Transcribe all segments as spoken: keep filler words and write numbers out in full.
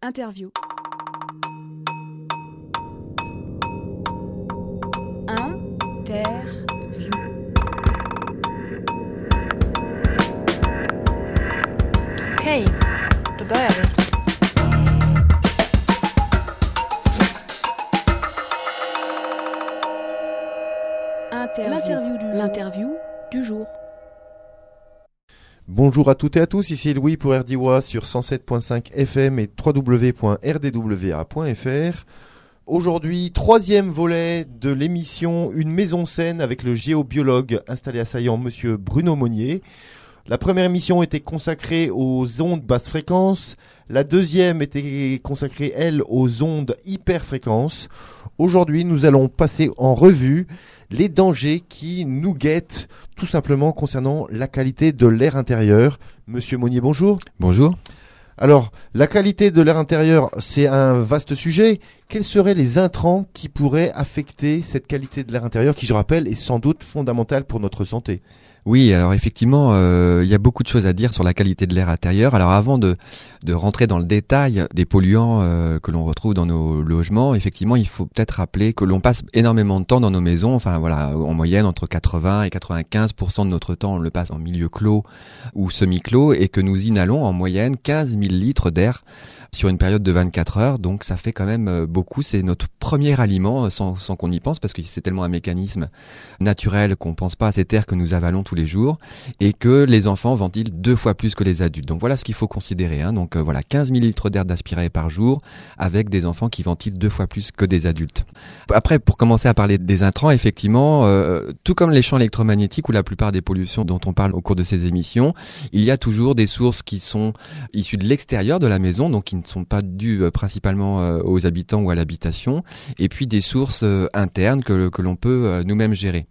Interview. Interview. Okay, då börjar vi. L'interview du, L'interview du jour. Bonjour à toutes et à tous, ici Louis pour R D W A sur cent sept virgule cinq F M et w w w point r d w a point f r. Aujourd'hui, troisième volet de l'émission Une maison saine avec le géobiologue installé à Saillant, monsieur Bruno Monnier. La première émission était consacrée aux ondes basse fréquence. La deuxième était consacrée, elle, aux ondes hyperfréquences. Aujourd'hui, nous allons passer en revue les dangers qui nous guettent, tout simplement concernant la qualité de l'air intérieur. Monsieur Monnier, bonjour. Bonjour. Alors, la qualité de l'air intérieur, c'est un vaste sujet. Quels seraient les intrants qui pourraient affecter cette qualité de l'air intérieur, qui, je rappelle, est sans doute fondamentale pour notre santé ? Oui, alors effectivement, euh, il y a beaucoup de choses à dire sur la qualité de l'air intérieur. Alors avant de, de rentrer dans le détail des polluants euh, que l'on retrouve dans nos logements, effectivement, il faut peut-être rappeler que l'on passe énormément de temps dans nos maisons. Enfin voilà, en moyenne, entre quatre-vingts et quatre-vingt-quinze pour cent de notre temps, on le passe en milieu clos ou semi-clos et que nous inhalons en moyenne quinze mille litres d'air sur une période de vingt-quatre heures, donc ça fait quand même beaucoup. C'est notre premier aliment sans, sans qu'on y pense, parce que c'est tellement un mécanisme naturel qu'on pense pas à cet air que nous avalons tous les jours, et que les enfants ventilent deux fois plus que les adultes. Donc voilà ce qu'il faut considérer, hein. Donc euh, voilà, quinze mille litres d'air d'aspiré par jour, avec des enfants qui ventilent deux fois plus que des adultes. Après, pour commencer à parler des intrants, effectivement, euh, tout comme les champs électromagnétiques ou la plupart des pollutions dont on parle au cours de ces émissions, il y a toujours des sources qui sont issues de l'extérieur de la maison, donc qui ne sont pas dues euh, principalement euh, aux habitants ou à l'habitation, et puis des sources euh, internes que, que l'on peut euh, nous-mêmes gérer.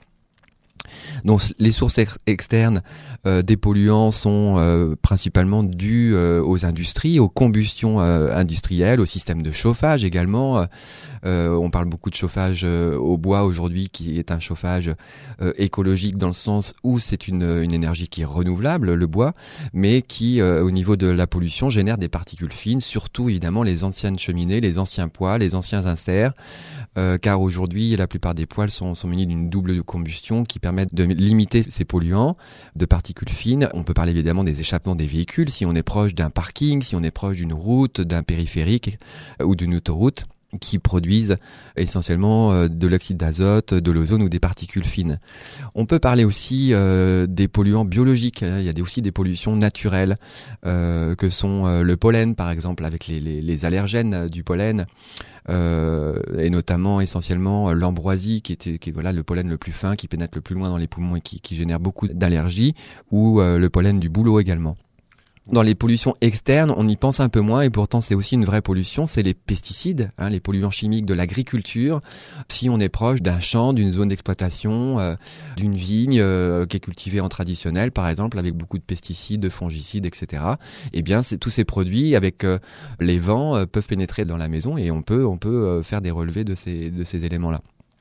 Donc les sources ex- externes euh, des polluants sont euh, principalement dues euh, aux industries, aux combustions euh, industrielles, au système de chauffage également. Euh, on parle beaucoup de chauffage euh, au bois aujourd'hui, qui est un chauffage euh, écologique dans le sens où c'est une, une énergie qui est renouvelable, le bois, mais qui euh, au niveau de la pollution génère des particules fines, surtout évidemment les anciennes cheminées, les anciens poêles, les anciens inserts, euh, car aujourd'hui la plupart des poêles sont, sont munis d'une double combustion qui permettent de limiter ces polluants de particules fines. On peut parler évidemment des échappements des véhicules, si on est proche d'un parking, si on est proche d'une route, d'un périphérique euh, ou d'une autoroute, qui produisent essentiellement euh, de l'oxyde d'azote, de l'ozone ou des particules fines. On peut parler aussi euh, des polluants biologiques. Il y a des, aussi des pollutions naturelles euh, que sont euh, le pollen, par exemple, avec les, les, les allergènes du pollen, euh, et notamment essentiellement l'ambroisie, qui est, qui est voilà, le pollen le plus fin, qui pénètre le plus loin dans les poumons et qui, qui génère beaucoup d'allergies, ou euh, le pollen du bouleau également. Dans les pollutions externes, on y pense un peu moins et pourtant c'est aussi une vraie pollution, c'est les pesticides, hein, les polluants chimiques de l'agriculture. Si on est proche d'un champ, d'une zone d'exploitation, euh, d'une vigne euh, qui est cultivée en traditionnel par exemple, avec beaucoup de pesticides, de fongicides, et cetera, eh bien c'est, tous ces produits avec euh, les vents euh, peuvent pénétrer dans la maison et on peut, on peut euh, faire des relevés de ces, de ces éléments-là.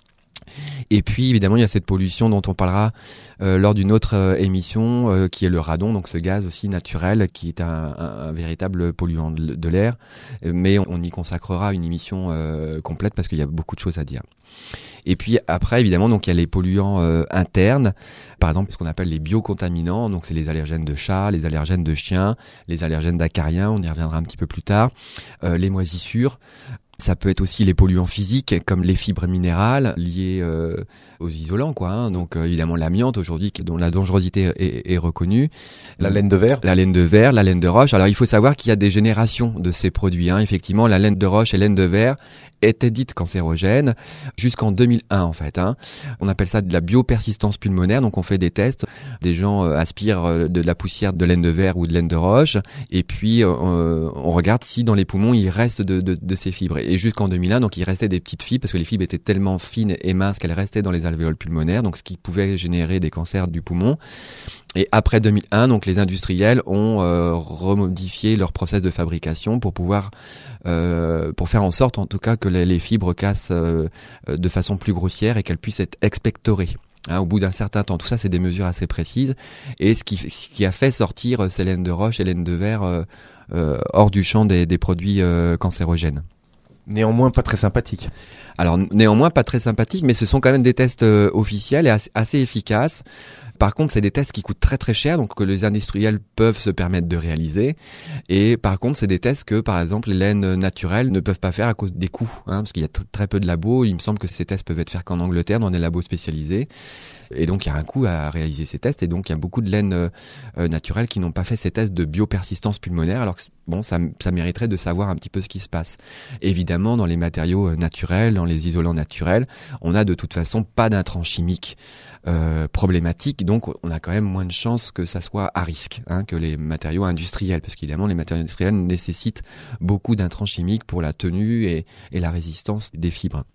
Et puis évidemment il y a cette pollution dont on parlera euh, lors d'une autre euh, émission euh, qui est le radon, donc ce gaz aussi naturel qui est un, un, un véritable polluant de, de l'air, mais on, on y consacrera une émission euh, complète parce qu'il y a beaucoup de choses à dire. Et puis après évidemment donc il y a les polluants euh, internes, par exemple ce qu'on appelle les biocontaminants, donc c'est les allergènes de chats, les allergènes de chiens, les allergènes d'acariens, on y reviendra un petit peu plus tard, euh, les moisissures. Ça peut être aussi les polluants physiques comme les fibres minérales liées euh, aux isolants, quoi. Hein. Donc euh, évidemment l'amiante aujourd'hui, dont la dangerosité est, est reconnue. La laine de verre. La laine de verre, la laine de roche. Alors il faut savoir qu'il y a des générations de ces produits. Hein. Effectivement, la laine de roche et la laine de verre étaient dites cancérogènes jusqu'en deux mille un en fait. Hein. On appelle ça de la biopersistance pulmonaire. Donc on fait des tests. Des gens euh, aspirent euh, de la poussière de laine de verre ou de laine de roche, et puis euh, on regarde si dans les poumons il reste de, de, de ces fibres. Et jusqu'en deux mille un, donc il restait des petites fibres parce que les fibres étaient tellement fines et minces qu'elles restaient dans les alvéoles pulmonaires, donc ce qui pouvait générer des cancers du poumon. Et après deux mille un, donc les industriels ont euh, remodifié leur process de fabrication pour pouvoir, euh, pour faire en sorte en tout cas que les, les fibres cassent euh, de façon plus grossière et qu'elles puissent être expectorées. Hein, au bout d'un certain temps, tout ça, c'est des mesures assez précises. Et ce qui, ce qui a fait sortir ces laines de roche et laines de verre euh, euh, hors du champ des, des produits euh, cancérogènes. Néanmoins, pas très sympathique. Alors, néanmoins, pas très sympathique, mais ce sont quand même des tests euh, officiels et assez, assez efficaces. Par contre, c'est des tests qui coûtent très très cher, donc que les industriels peuvent se permettre de réaliser. Et par contre, c'est des tests que, par exemple, les laines naturelles ne peuvent pas faire à cause des coûts, hein, parce qu'il y a t- très peu de labos. Il me semble que ces tests peuvent être faits qu'en Angleterre, dans des labos spécialisés. Et donc, il y a un coût à réaliser ces tests. Et donc, il y a beaucoup de laines euh, naturelles qui n'ont pas fait ces tests de biopersistance pulmonaire, alors que bon, ça, ça mériterait de savoir un petit peu ce qui se passe. Évidemment, dans les matériaux naturels, dans les isolants naturels, on a de toute façon pas d'intrants chimiques euh, problématiques. Donc, on a quand même moins de chances que ça soit à risque hein, que les matériaux industriels. Parce qu'évidemment, les matériaux industriels nécessitent beaucoup d'intrants chimiques pour la tenue et, et la résistance des fibres.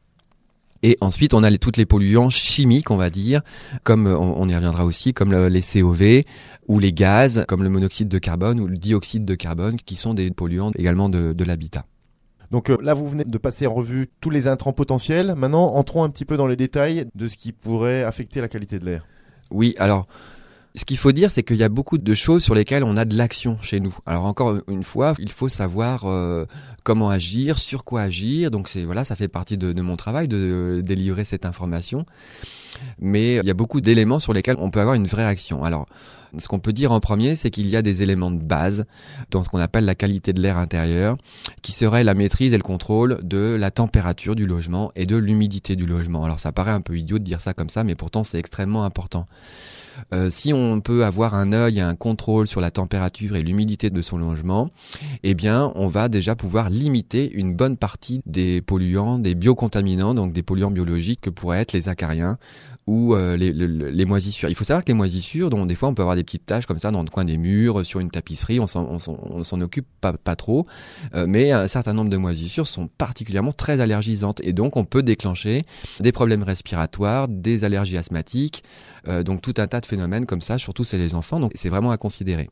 Et ensuite, on a les, toutes les polluants chimiques, on va dire, comme on, on y reviendra aussi, comme le, les C O V ou les gaz, comme le monoxyde de carbone ou le dioxyde de carbone, qui sont des polluants également de, de l'habitat. Donc euh, là, vous venez de passer en revue tous les intrants potentiels. Maintenant, entrons un petit peu dans les détails de ce qui pourrait affecter la qualité de l'air. Oui, alors... Ce qu'il faut dire, c'est qu'il y a beaucoup de choses sur lesquelles on a de l'action chez nous. Alors encore une fois, il faut savoir euh, comment agir, sur quoi agir. Donc c'est voilà, ça fait partie de, de mon travail de euh, délivrer cette information. Mais il y a beaucoup d'éléments sur lesquels on peut avoir une vraie action. Alors, ce qu'on peut dire en premier, c'est qu'il y a des éléments de base dans ce qu'on appelle la qualité de l'air intérieur, qui serait la maîtrise et le contrôle de la température du logement et de l'humidité du logement. Alors ça paraît un peu idiot de dire ça comme ça, mais pourtant c'est extrêmement important. Euh, si on peut avoir un œil et un contrôle sur la température et l'humidité de son logement, eh bien, on va déjà pouvoir limiter une bonne partie des polluants, des biocontaminants, donc des polluants biologiques que pourraient être les acariens ou euh, les, les, les moisissures. Il faut savoir que les moisissures, dont des fois on peut avoir des petites taches comme ça dans le coin des murs, sur une tapisserie, on s'en, on s'en, on s'en occupe pas, pas trop, euh, mais un certain nombre de moisissures sont particulièrement très allergisantes et donc on peut déclencher des problèmes respiratoires, des allergies asthmatiques, euh, donc tout un tas de phénomènes comme ça, surtout chez les enfants, donc c'est vraiment à considérer.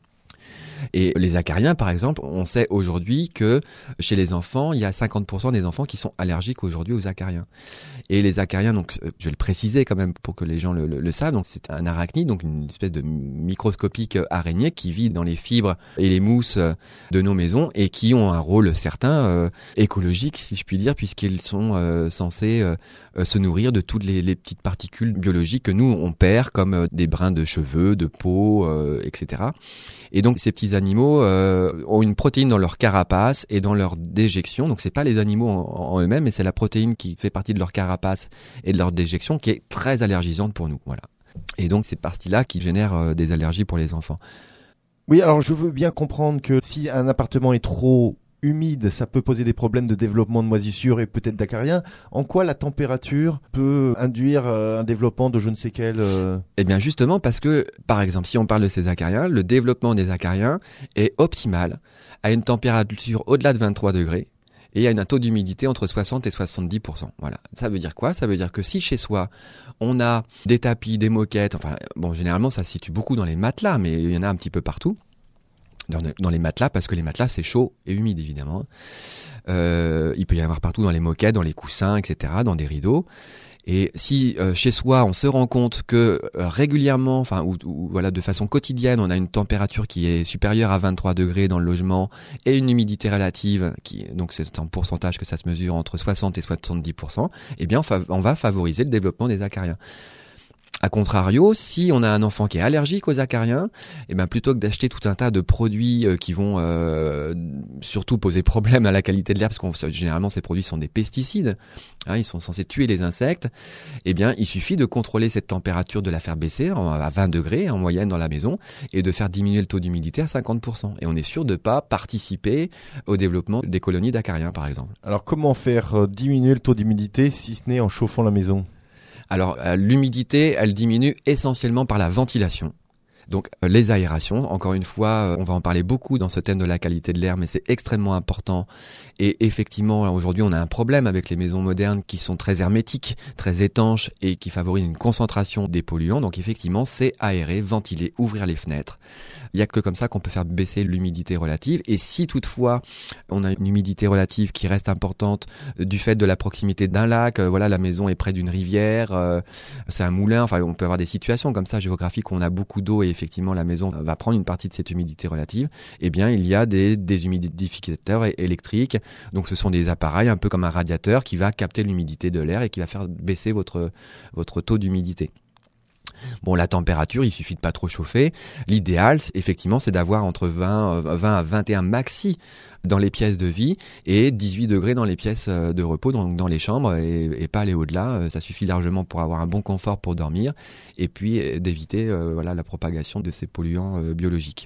Et les acariens, par exemple, on sait aujourd'hui que chez les enfants, il y a cinquante pour cent des enfants qui sont allergiques aujourd'hui aux acariens. Et les acariens, donc, je vais le préciser quand même pour que les gens le, le, le savent, donc c'est un arachnide, donc une espèce de microscopique araignée qui vit dans les fibres et les mousses de nos maisons et qui ont un rôle certain euh, écologique, si je puis dire, puisqu'ils sont euh, censés euh, se nourrir de toutes les, les petites particules biologiques que nous, on perd, comme euh, des brins de cheveux, de peau, euh, et cetera. Et donc, ces petits animaux euh, ont une protéine dans leur carapace et dans leur déjection. Donc, c'est pas les animaux en, en eux-mêmes, mais c'est la protéine qui fait partie de leur carapace et de leur déjection qui est très allergisante pour nous. Voilà. Et donc, c'est partie-là qui génère euh, des allergies pour les enfants. Oui, alors je veux bien comprendre que si un appartement est trop humide, ça peut poser des problèmes de développement de moisissures et peut-être d'acariens. En quoi la température peut induire euh, un développement de je ne sais quel... Euh... Eh bien justement parce que, par exemple, si on parle de ces acariens, le développement des acariens est optimal à une température au-delà de vingt-trois degrés et à un taux d'humidité entre soixante et soixante-dix pour cent. Voilà. Ça veut dire quoi ? Ça veut dire que si chez soi, on a des tapis, des moquettes, enfin, bon, généralement ça se situe beaucoup dans les matelas, mais il y en a un petit peu partout. Dans, dans les matelas, parce que les matelas, c'est chaud et humide, évidemment. Euh, il peut y en avoir partout dans les moquettes, dans les coussins, et cetera, dans des rideaux. Et si euh, chez soi, on se rend compte que euh, régulièrement, enfin, ou, ou voilà, de façon quotidienne, on a une température qui est supérieure à vingt-trois degrés dans le logement et une humidité relative, qui, donc c'est en pourcentage que ça se mesure entre soixante et soixante-dix pour cent, eh bien, on, fa- on va favoriser le développement des acariens. A contrario, si on a un enfant qui est allergique aux acariens, eh ben plutôt que d'acheter tout un tas de produits euh, qui vont euh, surtout poser problème à la qualité de l'air, parce que généralement ces produits sont des pesticides, hein, ils sont censés tuer les insectes, eh bien il suffit de contrôler cette température, de la faire baisser à vingt degrés en moyenne dans la maison et de faire diminuer le taux d'humidité à cinquante pour cent. Et on est sûr de ne pas participer au développement des colonies d'acariens par exemple. Alors comment faire diminuer le taux d'humidité si ce n'est en chauffant la maison ? Alors, euh, l'humidité, elle diminue essentiellement par la ventilation. Donc, euh, les aérations, encore une fois, euh, on va en parler beaucoup dans ce thème de la qualité de l'air, mais c'est extrêmement important. Et effectivement, aujourd'hui, on a un problème avec les maisons modernes qui sont très hermétiques, très étanches et qui favorisent une concentration des polluants. Donc, effectivement, c'est aérer, ventiler, ouvrir les fenêtres. Il y a que comme ça qu'on peut faire baisser l'humidité relative. Et si toutefois on a une humidité relative qui reste importante du fait de la proximité d'un lac, euh, voilà, la maison est près d'une rivière, euh, c'est un moulin, enfin on peut avoir des situations comme ça géographiques où on a beaucoup d'eau et effectivement la maison va prendre une partie de cette humidité relative, eh bien il y a des déshumidificateurs électriques. Donc ce sont des appareils un peu comme un radiateur qui va capter l'humidité de l'air et qui va faire baisser votre, votre taux d'humidité. Bon, la température, il suffit de pas trop chauffer. L'idéal, effectivement, c'est d'avoir entre vingt, vingt à vingt et un maxi dans les pièces de vie et dix-huit degrés dans les pièces de repos, donc dans les chambres, et, et pas aller au-delà. Ça suffit largement pour avoir un bon confort pour dormir et puis d'éviter euh, voilà, la propagation de ces polluants euh, biologiques.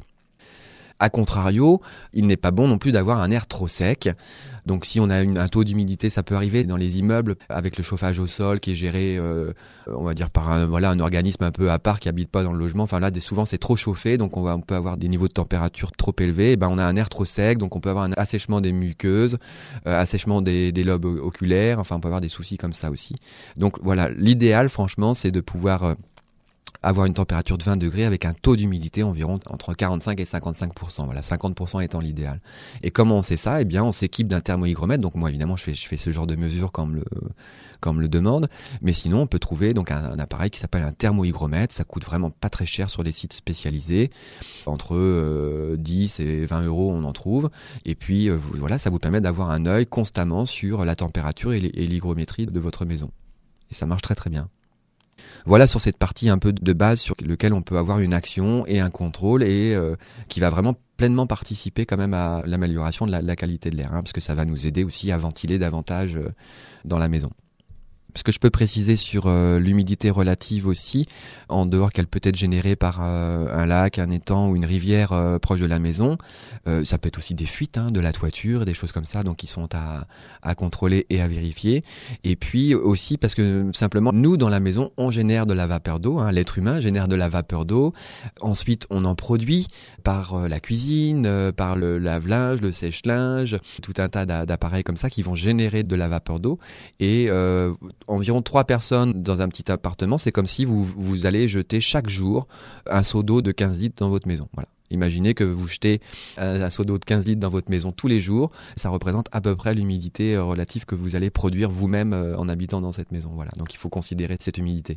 A contrario, il n'est pas bon non plus d'avoir un air trop sec. Donc si on a une, un taux d'humidité, ça peut arriver dans les immeubles avec le chauffage au sol qui est géré, euh, on va dire par un, voilà, un organisme un peu à part qui habite pas dans le logement. Enfin là, des, souvent c'est trop chauffé, donc on, va, on peut avoir des niveaux de température trop élevés. Et ben on a un air trop sec, donc on peut avoir un assèchement des muqueuses, euh, assèchement des, des lobes oculaires. Enfin on peut avoir des soucis comme ça aussi. Donc voilà, l'idéal franchement, c'est de pouvoir euh, avoir une température de vingt degrés avec un taux d'humidité environ entre quarante-cinq et cinquante-cinq pour cent. Voilà, cinquante pour cent étant l'idéal. Et comment on sait ça ? Eh bien, on s'équipe d'un thermohygromètre. Donc moi, évidemment, je fais, je fais ce genre de mesure quand on me le, quand on me le demande. Mais sinon, on peut trouver donc un, un appareil qui s'appelle un thermohygromètre. Ça coûte vraiment pas très cher sur les sites spécialisés. Entre euh, dix et vingt euros, on en trouve. Et puis, euh, voilà, ça vous permet d'avoir un œil constamment sur la température et l'hygrométrie de votre maison. Et ça marche très très bien. Voilà sur cette partie un peu de base sur laquelle on peut avoir une action et un contrôle et euh, qui va vraiment pleinement participer quand même à l'amélioration de la, la qualité de l'air, hein, parce que ça va nous aider aussi à ventiler davantage euh, dans la maison. Ce que je peux préciser sur euh, l'humidité relative aussi, en dehors qu'elle peut être générée par euh, un lac, un étang ou une rivière euh, proche de la maison, euh, ça peut être aussi des fuites hein, de la toiture, des choses comme ça, donc qui sont à, à contrôler et à vérifier. Et puis aussi parce que simplement, nous dans la maison, on génère de la vapeur d'eau, hein, l'être humain génère de la vapeur d'eau. Ensuite, on en produit par euh, la cuisine, euh, par le lave-linge, le sèche-linge, tout un tas d'appareils comme ça qui vont générer de la vapeur d'eau. Et euh, environ trois personnes dans un petit appartement, c'est comme si vous, vous allez jeter chaque jour un seau d'eau de quinze litres dans votre maison. Voilà. Imaginez que vous jetez un, un seau d'eau de quinze litres dans votre maison tous les jours. Ça représente à peu près l'humidité relative que vous allez produire vous-même en habitant dans cette maison. Voilà. Donc il faut considérer cette humidité.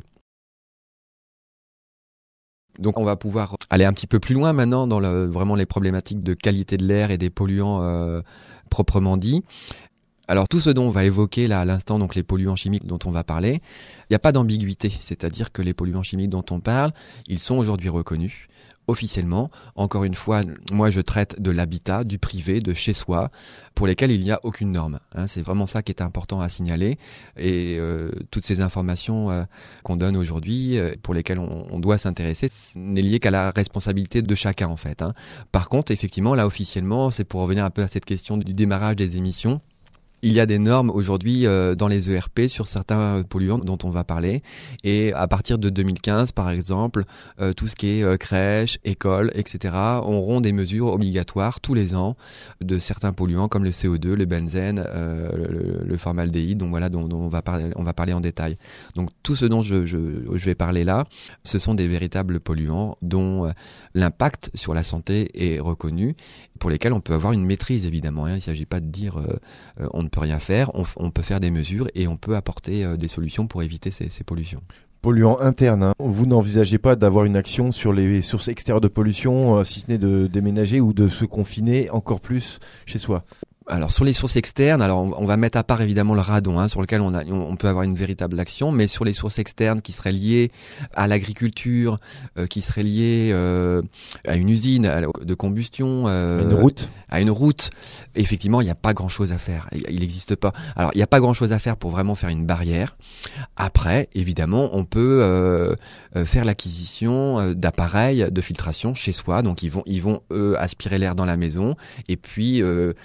Donc on va pouvoir aller un petit peu plus loin maintenant dans le, vraiment les problématiques de qualité de l'air et des polluants euh, proprement dit. Alors tout ce dont on va évoquer là à l'instant, donc les polluants chimiques dont on va parler, il n'y a pas d'ambiguïté, c'est-à-dire que les polluants chimiques dont on parle, ils sont aujourd'hui reconnus officiellement. Encore une fois, moi je traite de l'habitat, du privé, de chez soi, pour lesquels il n'y a aucune norme. Hein, c'est vraiment ça qui est important à signaler. Et euh, toutes ces informations euh, qu'on donne aujourd'hui, euh, pour lesquelles on, on doit s'intéresser, n'est lié qu'à la responsabilité de chacun en fait. Hein. Par contre, effectivement, là officiellement, c'est pour revenir un peu à cette question du démarrage des émissions. Il y a des normes aujourd'hui euh, dans les E R P sur certains polluants dont on va parler. Et à partir de deux mille quinze, par exemple, euh, tout ce qui est euh, crèche, école, et cetera auront des mesures obligatoires tous les ans de certains polluants comme le C O deux, le benzène, euh, le, le formaldéhyde, donc voilà, dont, dont on va parler, on va parler en détail. Donc tout ce dont je, je, je vais parler là, ce sont des véritables polluants dont euh, l'impact sur la santé est reconnu, pour lesquels on peut avoir une maîtrise évidemment. Hein. Il ne s'agit pas de dire euh, euh, on ne peut rien faire, on, on peut faire des mesures et on peut apporter euh, des solutions pour éviter ces, ces pollutions. Polluants internes, hein. Vous n'envisagez pas d'avoir une action sur les sources extérieures de pollution, euh, si ce n'est de déménager ou de se confiner encore plus chez soi? Alors sur les sources externes, alors on, on va mettre à part évidemment le radon, hein, sur lequel on, a, on, on peut avoir une véritable action, mais sur les sources externes qui seraient liées à l'agriculture, euh, qui seraient liées euh, à une usine à, de combustion, euh, une route, à une route, effectivement il n'y a pas grand-chose à faire. Il n'existe pas. Alors il n'y a pas grand-chose à faire pour vraiment faire une barrière. Après, évidemment, on peut euh, faire l'acquisition d'appareils de filtration chez soi. Donc ils vont, ils vont eux aspirer l'air dans la maison et puis euh, filtrer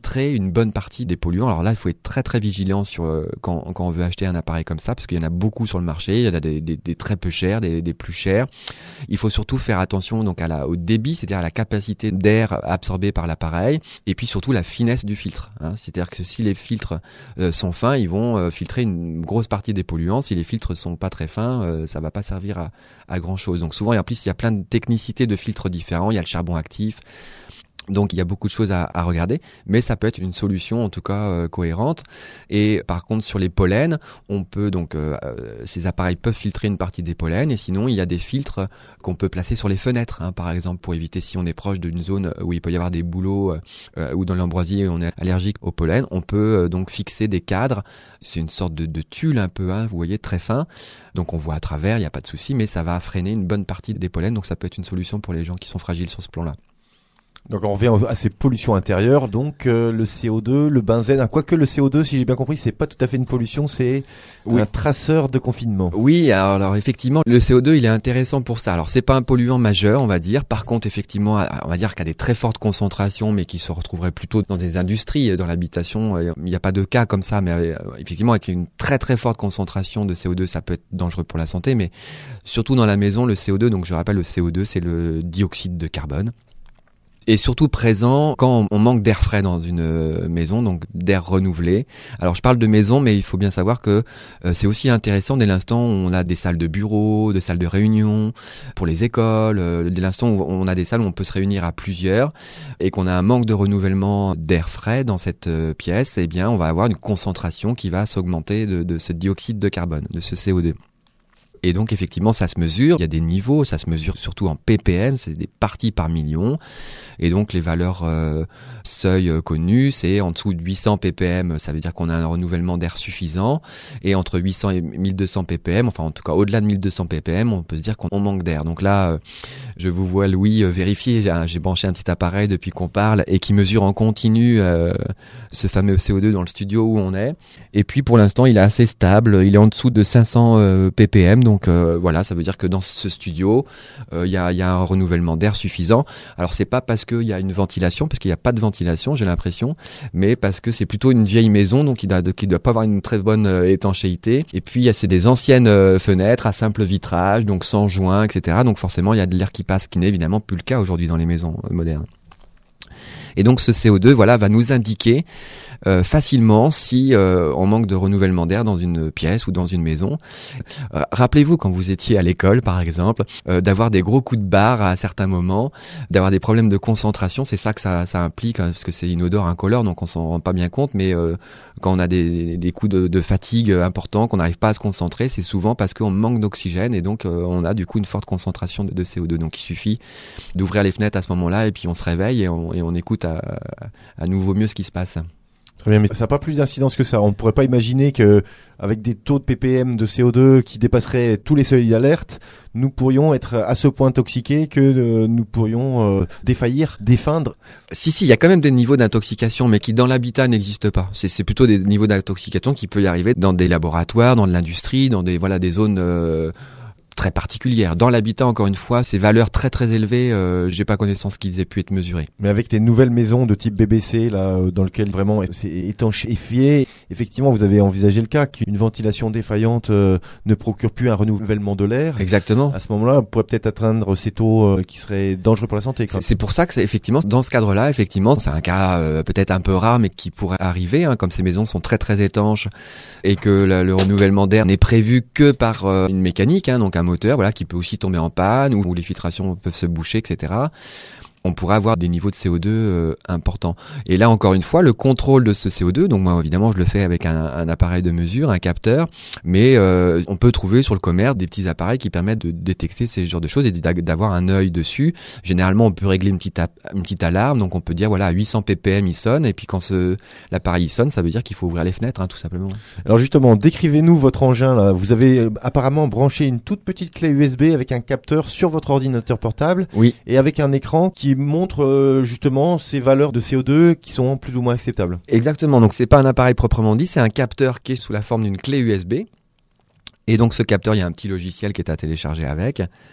filtrer une bonne partie des polluants. Alors là, il faut être très très vigilant sur euh, quand, quand on veut acheter un appareil comme ça, parce qu'il y en a beaucoup sur le marché. Il y en a des, des, des très peu chers, des, des plus chers. Il faut surtout faire attention donc à la, au débit, c'est-à-dire à la capacité d'air absorbé par l'appareil, et puis surtout la finesse du filtre. Hein. C'est-à-dire que si les filtres euh, sont fins, ils vont euh, filtrer une grosse partie des polluants. Si les filtres sont pas très fins, euh, ça va pas servir à, à grand chose. Donc souvent, et en plus, il y a plein de technicités de filtres différents. Il y a le charbon actif. Donc il y a beaucoup de choses à, à regarder, mais ça peut être une solution en tout cas euh, cohérente. Et par contre sur les pollens, on peut donc euh, ces appareils peuvent filtrer une partie des pollens, et sinon il y a des filtres qu'on peut placer sur les fenêtres, hein, par exemple pour éviter si on est proche d'une zone où il peut y avoir des bouleaux euh, ou dans l'ambroisie on est allergique au pollen, on peut euh, donc fixer des cadres. C'est une sorte de, de tulle un peu, hein, vous voyez, très fin. Donc on voit à travers, il n'y a pas de souci, mais ça va freiner une bonne partie des pollens. Donc ça peut être une solution pour les gens qui sont fragiles sur ce plan-là. Donc on revient à ces pollutions intérieures, donc euh, le C O deux, le benzène, quoique le C O deux, si j'ai bien compris, c'est pas tout à fait une pollution, c'est oui. un traceur de confinement. Oui, alors, alors effectivement, le C O deux, il est intéressant pour ça. Alors c'est pas un polluant majeur, on va dire. Par contre, effectivement, on va dire qu'à des très fortes concentrations, mais qui se retrouveraient plutôt dans des industries, dans l'habitation, il n'y a pas de cas comme ça, mais euh, effectivement, avec une très très forte concentration de C O deux, ça peut être dangereux pour la santé, mais surtout dans la maison, le C O deux, donc je rappelle, le C O deux, c'est le dioxyde de carbone. Et surtout présent quand on manque d'air frais dans une maison, donc d'air renouvelé. Alors je parle de maison, mais il faut bien savoir que euh, c'est aussi intéressant dès l'instant où on a des salles de bureau, des salles de réunion, pour les écoles, euh, dès l'instant où on a des salles où on peut se réunir à plusieurs et qu'on a un manque de renouvellement d'air frais dans cette euh, pièce, eh bien on va avoir une concentration qui va s'augmenter de, de ce dioxyde de carbone, de ce C O deux. Et donc effectivement ça se mesure, il y a des niveaux, ça se mesure surtout en ppm, c'est des parties par million. Et donc les valeurs euh, seuil euh, connues, c'est en dessous de huit cents ppm, ça veut dire qu'on a un renouvellement d'air suffisant. Et entre huit cents et mille deux cents ppm, enfin en tout cas au-delà de mille deux cents ppm, on peut se dire qu'on manque d'air. Donc là, euh, je vous vois Louis euh, vérifier, j'ai, j'ai branché un petit appareil depuis qu'on parle et qui mesure en continu euh, ce fameux C O deux dans le studio où on est. Et puis pour l'instant il est assez stable, il est en dessous de cinq cents euh, ppm. Donc euh, voilà, ça veut dire que dans ce studio, il euh, y, a, y a un renouvellement d'air suffisant. Alors c'est pas parce qu'il y a une ventilation, parce qu'il n'y a pas de ventilation, j'ai l'impression, mais parce que c'est plutôt une vieille maison, donc il ne doit, doit pas avoir une très bonne euh, étanchéité. Et puis c'est des anciennes euh, fenêtres à simple vitrage, donc sans joint, et cetera. Donc forcément il y a de l'air qui passe, ce qui n'est évidemment plus le cas aujourd'hui dans les maisons euh, modernes. Et donc ce C O deux, voilà, va nous indiquer euh, facilement si euh, on manque de renouvellement d'air dans une pièce ou dans une maison. Euh, rappelez-vous quand vous étiez à l'école, par exemple, euh, d'avoir des gros coups de barre à certains moments, d'avoir des problèmes de concentration. C'est ça que ça, ça implique, hein, parce que c'est une odeur incolore, donc on s'en rend pas bien compte. Mais euh, quand on a des, des coups de, de fatigue importants, qu'on n'arrive pas à se concentrer, c'est souvent parce qu'on manque d'oxygène et donc euh, on a du coup une forte concentration de, de C O deux. Donc il suffit d'ouvrir les fenêtres à ce moment-là et puis on se réveille et on, et on écoute à, à nouveau mieux ce qui se passe. Très bien, mais ça n'a pas plus d'incidence que ça. On ne pourrait pas imaginer que, avec des taux de ppm de C O deux qui dépasseraient tous les seuils d'alerte, nous pourrions être à ce point intoxiqués que euh, nous pourrions euh, défaillir, défeindre. Si, si, il y a quand même des niveaux d'intoxication, mais qui dans l'habitat n'existent pas. C'est, c'est plutôt des niveaux d'intoxication qui peuvent y arriver dans des laboratoires, dans de l'industrie, dans des, voilà, des zones euh, très particulière. Dans l'habitat, encore une fois, ces valeurs très très élevées, euh, j'ai pas connaissance qu'ils aient pu être mesurées. Mais avec des nouvelles maisons de type B B C, là, euh, dans lequel vraiment c'est étanchéifié, effectivement, vous avez envisagé le cas qu'une ventilation défaillante euh, ne procure plus un renouvellement de l'air. Exactement. À ce moment-là, on pourrait peut-être atteindre ces taux euh, qui seraient dangereux pour la santé. C'est, c'est pour ça que c'est effectivement, dans ce cadre-là, effectivement, c'est un cas euh, peut-être un peu rare, mais qui pourrait arriver, hein, comme ces maisons sont très très étanches et que le, le renouvellement d'air n'est prévu que par euh, une mécanique, hein, donc un moteur, voilà, qui peut aussi tomber en panne ou où les filtrations peuvent se boucher, et cetera. On pourrait avoir des niveaux de C O deux euh, importants. Et là, encore une fois, le contrôle de ce C O deux, donc moi, évidemment, je le fais avec un, un appareil de mesure, un capteur, mais euh, on peut trouver sur le commerce des petits appareils qui permettent de détecter ces genres de choses et d'avoir un œil dessus. Généralement, on peut régler une petite, une petite alarme, donc on peut dire, voilà, à huit cents ppm, il sonne, et puis quand ce, l'appareil il sonne, ça veut dire qu'il faut ouvrir les fenêtres, hein, tout simplement. Alors justement, décrivez-nous votre engin, là. Vous avez euh, apparemment branché une toute petite clé U S B avec un capteur sur votre ordinateur portable. Oui. Et avec un écran qui montre euh, justement ces valeurs de C O deux qui sont plus ou moins acceptables. Exactement, donc c'est pas un appareil proprement dit, c'est un capteur qui est sous la forme d'une clé U S B. Et donc ce capteur, il y a un petit logiciel qui est à télécharger avec.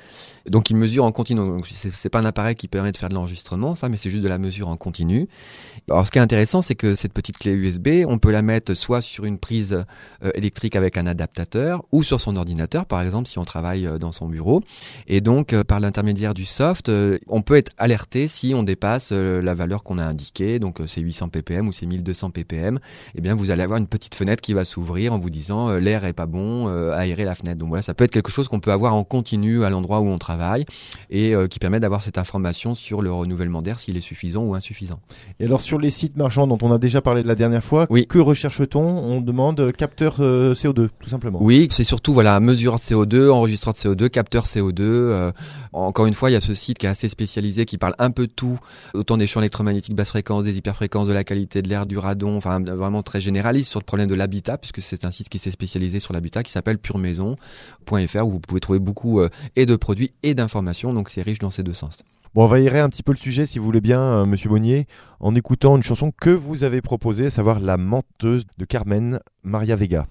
Donc il mesure en continu. Donc c'est, c'est pas un appareil qui permet de faire de l'enregistrement, ça, mais c'est juste de la mesure en continu. Alors ce qui est intéressant, c'est que cette petite clé U S B, on peut la mettre soit sur une prise euh, électrique avec un adaptateur, ou sur son ordinateur, par exemple, si on travaille euh, dans son bureau. Et donc euh, par l'intermédiaire du soft, euh, on peut être alerté si on dépasse euh, la valeur qu'on a indiquée. Donc euh, c'est huit cents ppm ou c'est mille deux cents ppm. Eh bien vous allez avoir une petite fenêtre qui va s'ouvrir en vous disant euh, l'air est pas bon, euh, aérez la fenêtre. Donc voilà, ça peut être quelque chose qu'on peut avoir en continu à l'endroit où on travaille et euh, qui permet d'avoir cette information sur le renouvellement d'air s'il est suffisant ou insuffisant. Et alors sur les sites marchands dont on a déjà parlé de la dernière fois, oui. que recherche-t-on ? On demande euh, capteur euh, C O deux tout simplement. Oui, c'est surtout voilà mesureur de C O deux, enregistreur de C O deux, capteur C O deux. Euh, encore une fois, il y a ce site qui est assez spécialisé, qui parle un peu de tout, autant des champs électromagnétiques basse fréquence, des hyperfréquences, de la qualité de l'air, du radon, enfin vraiment très généraliste sur le problème de l'habitat, puisque c'est un site qui s'est spécialisé sur l'habitat, qui s'appelle pure maison point f r, où vous pouvez trouver beaucoup euh, et de produits et d'informations, donc c'est riche dans ces deux sens. Bon, on va aérer un petit peu le sujet, si vous voulez bien, euh, Monsieur Monnier, en écoutant une chanson que vous avez proposée, à savoir La menteuse de Carmen Maria Vega.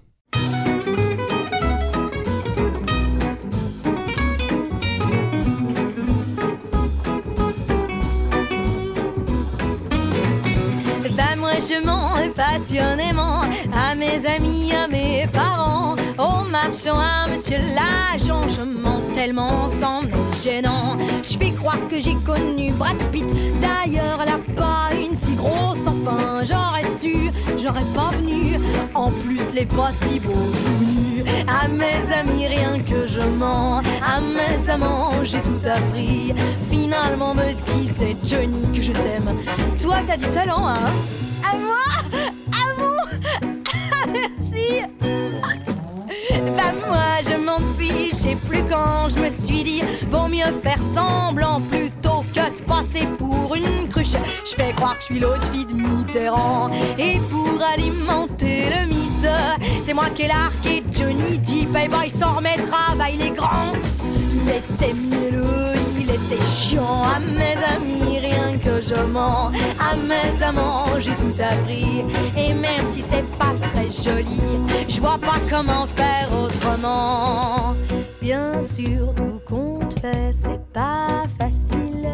Je mens passionnément à mes amis, à mes parents, au marchand, à monsieur l'agent. Je mens tellement sans me gênant. Je fais croire que j'ai connu Brad Pitt. D'ailleurs, elle a pas une si grosse enfin. J'aurais su, j'aurais pas venu. En plus, les pas si beaux nus. À mes amis, rien que je mens. À mes amants, j'ai tout appris. Finalement, me disait Johnny que je t'aime. Toi, t'as du talent, hein? À moi, à vous, ah, merci. Bah moi je m'en fiche, et plus quand je me suis dit vaut mieux faire semblant plutôt que de passer pour une cruche. Je fais croire que je suis l'autre fille de Mitterrand. Et pour alimenter le mythe, c'est moi qui ai largué Johnny Depp. Et bah il sort mes travail les grands. Il était mielleux, il était chiant. À mes amis rien que je mens. À mes amants j'ai tout appris. Et même si c'est pas très joli, je vois pas comment faire autrement. Bien sûr tout compte fait, c'est pas facile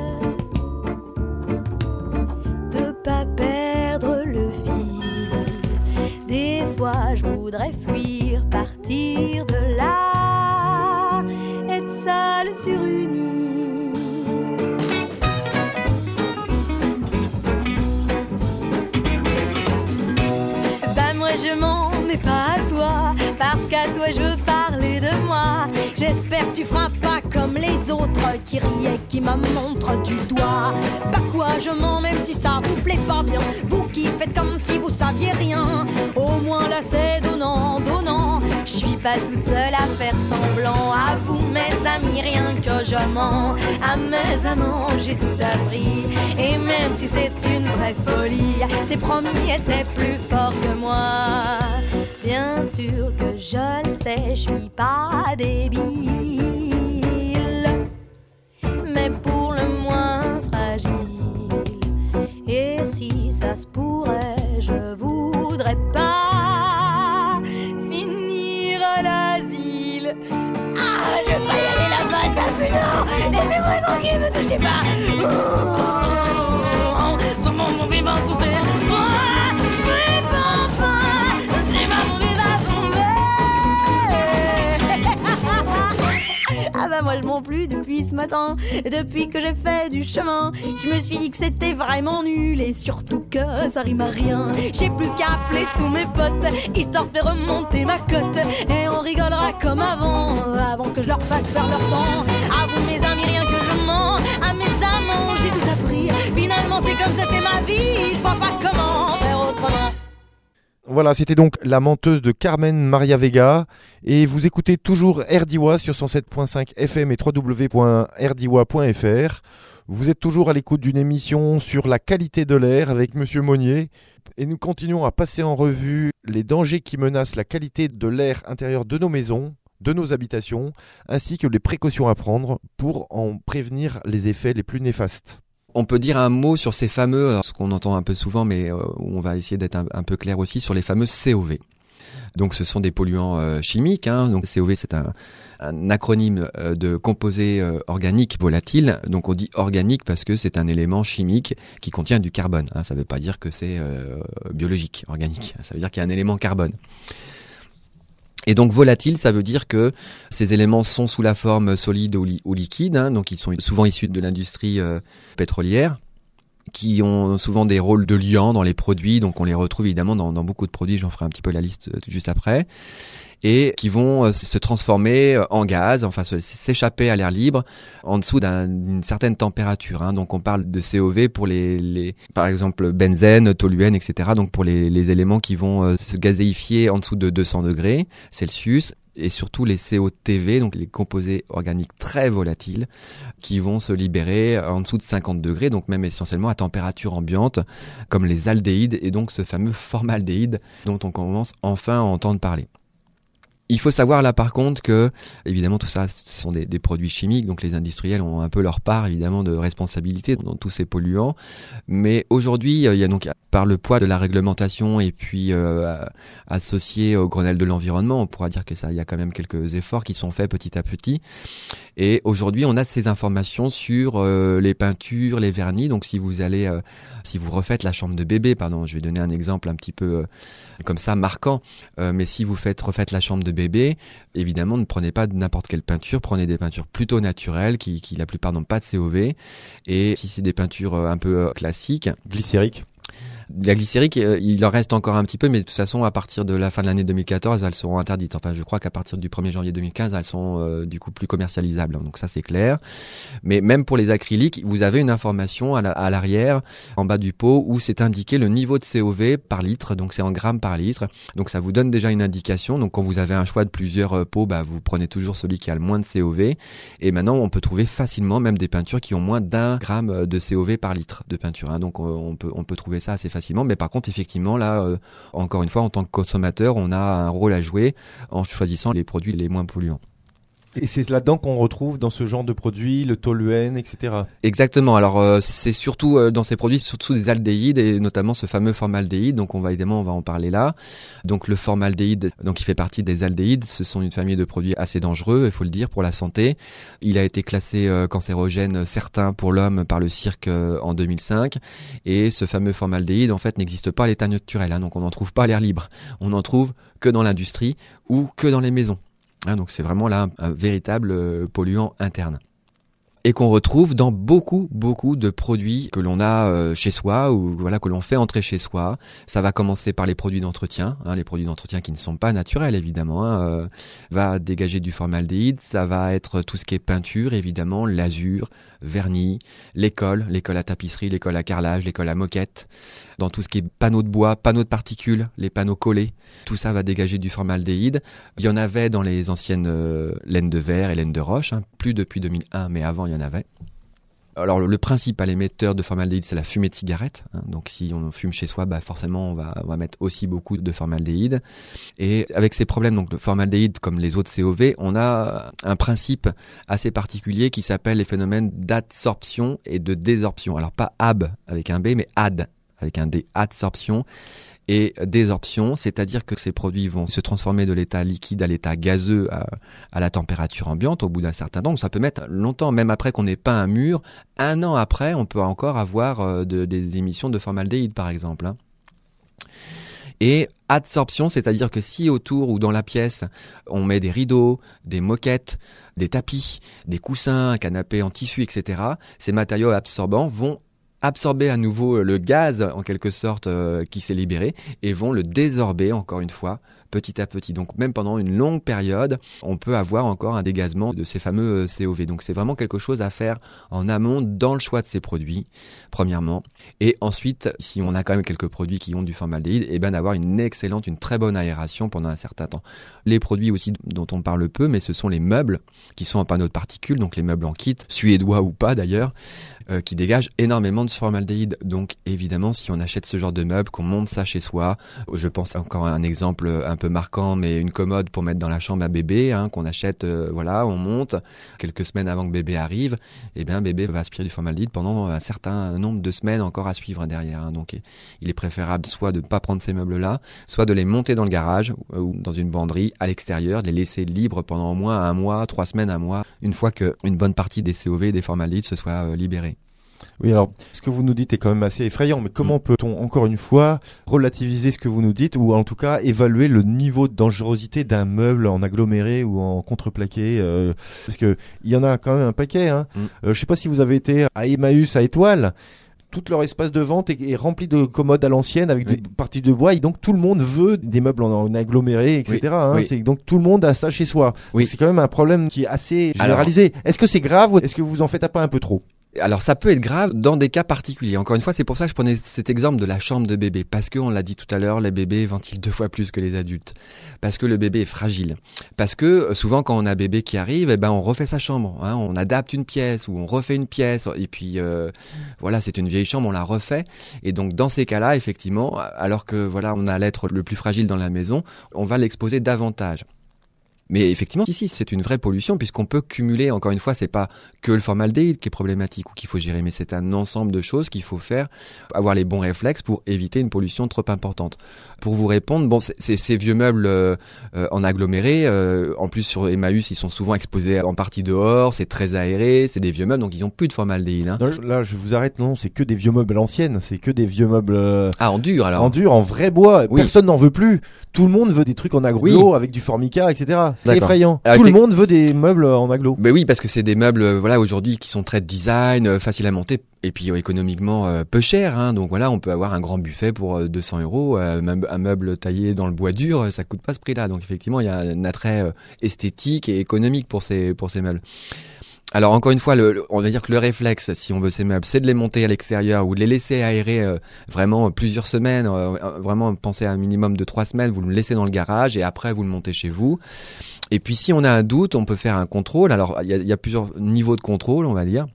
de pas perdre le fil. Des fois je voudrais fuir, partir de là, être seule sur une île. Bah moi je m'en ai pas à toi, parce qu'à toi je veux parler de moi. J'espère que tu feras pas comme les autres qui riaient, qui me montrent du doigt. Bah quoi je mens même si ça vous plaît pas bien. Vous qui faites comme si vous saviez rien. Au moins là c'est donnant, donnant. Je suis pas toute seule à faire semblant. À vous mes amis rien que je mens. À mes amants j'ai tout appris. Et même si c'est une vraie folie, c'est promis et c'est plus fort que moi. Bien sûr que je le sais, je suis pas débile, mais pour le moins fragile. Et si ça se pourrait, je voudrais pas finir à l'asile. Ah, je vais pas y aller là-bas, ça fait non. Laissez-moi tranquille, me touchez pas. Oh, sans mon mauvais bain souffert. Oh, mais papa, c'est ma mauvais Ah bah moi je m'en plus depuis ce matin. Depuis que j'ai fait du chemin, je me suis dit que c'était vraiment nul. Et surtout que ça rime à rien. J'ai plus qu'à appeler tous mes potes, histoire de faire remonter ma cote. Et on rigolera comme avant, avant que je leur fasse perdre leur temps. À vous mes amis rien que je mens. À mes amants j'ai tout appris. Finalement c'est comme ça, c'est ma vie. Je vois pas comment faire autrement. Voilà, c'était donc La menteuse de Carmen Maria Vega. Et vous écoutez toujours R D I W A sur cent sept point cinq F M et w w w point r d i w a point f r. Vous êtes toujours à l'écoute d'une émission sur la qualité de l'air avec Monsieur Monnier. Et nous continuons à passer en revue les dangers qui menacent la qualité de l'air intérieur de nos maisons, de nos habitations, ainsi que les précautions à prendre pour en prévenir les effets les plus néfastes. On peut dire un mot sur ces fameux, ce qu'on entend un peu souvent, mais euh, on va essayer d'être un, un peu clair aussi, sur les fameux C O V. Donc ce sont des polluants euh, chimiques. Hein. Donc C O V, c'est un, un acronyme euh, de composé euh, organique volatile. Donc on dit organique parce que c'est un élément chimique qui contient du carbone. Hein. Ça ne veut pas dire que c'est euh, biologique, organique. Ça veut dire qu'il y a un élément carbone. Et donc volatile, ça veut dire que ces éléments sont sous la forme solide ou, li- ou liquide, hein, donc ils sont souvent issus de l'industrie euh, pétrolière, qui ont souvent des rôles de liant dans les produits, donc on les retrouve évidemment dans, dans beaucoup de produits, j'en ferai un petit peu la liste euh, juste après, et qui vont euh, se transformer en gaz, enfin se, s'échapper à l'air libre en dessous d'un, d'une certaine température. Hein. Donc on parle de C O V pour les, les par exemple benzène, toluène, et cetera. Donc pour les, les éléments qui vont euh, se gazéifier en dessous de deux cents degrés Celsius. Et surtout les C O T V, donc les composés organiques très volatiles, qui vont se libérer en dessous de cinquante degrés, donc même essentiellement à température ambiante, comme les aldéhydes, et donc ce fameux formaldéhyde dont on commence enfin à entendre parler. Il faut savoir là par contre que, évidemment tout ça ce sont des, des produits chimiques, donc les industriels ont un peu leur part évidemment de responsabilité dans tous ces polluants, mais aujourd'hui il y a donc par le poids de la réglementation et puis euh, associé au Grenelle de l'environnement, on pourra dire que ça il y a quand même quelques efforts qui sont faits petit à petit, et aujourd'hui on a ces informations sur euh, les peintures, les vernis, donc si vous allez, euh, si vous refaites la chambre de bébé, pardon, je vais donner un exemple un petit peu euh, comme ça marquant, euh, mais si vous faites refaites la chambre de bébé, évidemment ne prenez pas n'importe quelle peinture, prenez des peintures plutôt naturelles qui, qui la plupart n'ont pas de C O V, et si c'est des peintures un peu classiques, glycérique. La glycérique, il en reste encore un petit peu, mais de toute façon, à partir de la fin de l'année deux mille quatorze, elles seront interdites. Enfin, je crois qu'à partir du premier janvier deux mille quinze, elles sont euh, du coup plus commercialisables. Donc ça, c'est clair. Mais même pour les acryliques, vous avez une information à, la, à l'arrière, en bas du pot, où c'est indiqué le niveau de C O V par litre. Donc c'est en grammes par litre. Donc ça vous donne déjà une indication. Donc quand vous avez un choix de plusieurs euh, pots, bah, vous prenez toujours celui qui a le moins de C O V. Et maintenant, on peut trouver facilement même des peintures qui ont moins d'un gramme de C O V par litre de peinture. Hein. Donc on peut, on peut trouver ça assez facilement, mais par contre effectivement là euh, encore une fois en tant que consommateur on a un rôle à jouer en choisissant les produits les moins polluants. Et c'est là-dedans qu'on retrouve dans ce genre de produits le toluène, et cetera. Exactement. Alors euh, c'est surtout euh, dans ces produits, surtout des aldéhydes et notamment ce fameux formaldéhyde. Donc on va évidemment on va en parler là. Donc le formaldéhyde, donc il fait partie des aldéhydes. Ce sont une famille de produits assez dangereux, il faut le dire, pour la santé. Il a été classé euh, cancérogène certain pour l'homme par le C I R C euh, en deux mille cinq. Et ce fameux formaldéhyde en fait n'existe pas à l'état naturel. Hein, donc on n'en trouve pas à l'air libre. On n'en trouve que dans l'industrie ou que dans les maisons. Hein, donc c'est vraiment là un, un véritable euh, polluant interne. Et qu'on retrouve dans beaucoup, beaucoup de produits que l'on a euh, chez soi ou voilà que l'on fait entrer chez soi. Ça va commencer par les produits d'entretien, hein, les produits d'entretien qui ne sont pas naturels évidemment, hein, euh, va dégager du formaldéhyde. Ça va être tout ce qui est peinture évidemment, l'azur, vernis, l'école, l'école à tapisserie, l'école à carrelage, l'école à moquette. Dans tout ce qui est panneaux de bois, panneaux de particules, les panneaux collés, tout ça va dégager du formaldéhyde. Il y en avait dans les anciennes euh, laines de verre et laines de roche, hein, plus depuis deux mille un, mais avant il y en avait. Alors le principal émetteur de formaldéhyde, c'est la fumée de cigarette. Hein, donc si on fume chez soi, bah forcément on va, on va mettre aussi beaucoup de formaldéhyde. Et avec ces problèmes, donc le formaldéhyde comme les autres C O V, on a un principe assez particulier qui s'appelle les phénomènes d'adsorption et de désorption. Alors pas ab avec un B, mais ad avec un D, adsorption et désorption, c'est-à-dire que ces produits vont se transformer de l'état liquide à l'état gazeux à, à la température ambiante au bout d'un certain temps. Donc ça peut mettre longtemps, même après qu'on ait peint un mur, un an après, on peut encore avoir euh, de, des émissions de formaldéhyde par exemple. Hein. Et adsorption, c'est-à-dire que si autour ou dans la pièce, on met des rideaux, des moquettes, des tapis, des coussins, un canapé en tissu, et cetera, ces matériaux absorbants vont absorber à nouveau le gaz en quelque sorte euh, qui s'est libéré et vont le désorber encore une fois petit à petit. Donc même pendant une longue période, on peut avoir encore un dégazement de ces fameux C O V. Donc c'est vraiment quelque chose à faire en amont dans le choix de ces produits, premièrement. Et ensuite, si on a quand même quelques produits qui ont du formaldéhyde, et bien d'avoir une excellente, une très bonne aération pendant un certain temps. Les produits aussi dont on parle peu, mais ce sont les meubles qui sont en panneaux de particules, donc les meubles en kit, suédois ou pas d'ailleurs, euh, qui dégagent énormément de formaldéhyde. Donc évidemment, si on achète ce genre de meuble, qu'on monte ça chez soi, je pense encore à un exemple un peu marquant, mais une commode pour mettre dans la chambre à bébé, hein, qu'on achète, euh, voilà, on monte quelques semaines avant que bébé arrive, et bien bébé va aspirer du formaldéhyde pendant un certain nombre de semaines encore à suivre derrière. Hein. Donc il est préférable soit de ne pas prendre ces meubles-là, soit de les monter dans le garage ou dans une banderie à l'extérieur, de les laisser libres pendant au moins un mois, trois semaines, un mois, une fois qu'une bonne partie des C O V et des formaldéhydes se soit euh, libérée. Oui, alors, ce que vous nous dites est quand même assez effrayant, mais comment mmh. peut-on, encore une fois, relativiser ce que vous nous dites, ou en tout cas, évaluer le niveau de dangerosité d'un meuble en aggloméré ou en contreplaqué, euh, parce que il y en a quand même un paquet, hein. Mmh. Euh, je sais pas si vous avez été à Emmaüs à Étoile. Tout leur espace de vente est, est rempli de commodes à l'ancienne avec oui. des parties de bois, et donc tout le monde veut des meubles en, en aggloméré, et cetera. Oui. Hein, oui. C'est, donc tout le monde a ça chez soi. Oui. Donc, c'est quand même un problème qui est assez généralisé. Alors, est-ce que c'est grave ou est-ce que vous en faites pas un peu trop ? Alors ça peut être grave dans des cas particuliers. Encore une fois, c'est pour ça que je prenais cet exemple de la chambre de bébé. Parce que, on l'a dit tout à l'heure, les bébés ventilent deux fois plus que les adultes. Parce que le bébé est fragile. Parce que souvent quand on a un bébé qui arrive, eh ben on refait sa chambre. Hein, on adapte une pièce ou on refait une pièce. Et puis euh, voilà, c'est une vieille chambre, on la refait. Et donc dans ces cas-là, effectivement, alors que voilà, on a l'être le plus fragile dans la maison, on va l'exposer davantage. Mais effectivement, ici, c'est une vraie pollution puisqu'on peut cumuler, encore une fois, c'est pas que le formaldéhyde qui est problématique ou qu'il faut gérer, mais c'est un ensemble de choses qu'il faut faire, avoir les bons réflexes pour éviter une pollution trop importante. Pour vous répondre, bon, c'est, c'est, ces vieux meubles euh, en aggloméré, euh, en plus sur Emmaüs, ils sont souvent exposés en partie dehors, c'est très aéré, c'est des vieux meubles, donc ils n'ont plus de formaldéhyde. Hein. Non, là, je vous arrête, non, c'est que des vieux meubles à l'ancienne, c'est que des vieux meubles... Euh, ah, en dur alors. En dur, en vrai bois, oui. Personne n'en veut plus. Tout le monde veut des trucs en agglo, oui. avec du formica, et cetera. C'est D'accord. effrayant. Alors, Tout le monde veut des meubles en agglo. Ben oui, parce que c'est des meubles, voilà, aujourd'hui qui sont très design, euh, faciles à monter et puis euh, économiquement euh, peu cher. Hein. Donc voilà, on peut avoir un grand buffet pour euh, deux cents euros. Euh, même un meuble taillé dans le bois dur, euh, ça coûte pas ce prix-là. Donc effectivement, il y a un attrait euh, esthétique et économique pour ces pour ces meubles. Alors encore une fois, le, on va dire que le réflexe, si on veut ces meubles, c'est de les monter à l'extérieur ou de les laisser aérer euh, vraiment plusieurs semaines, euh, vraiment pensez à un minimum de trois semaines, vous le laissez dans le garage et après vous le montez chez vous. Et puis si on a un doute, on peut faire un contrôle. Alors il y a, il y a plusieurs niveaux de contrôle, on va dire.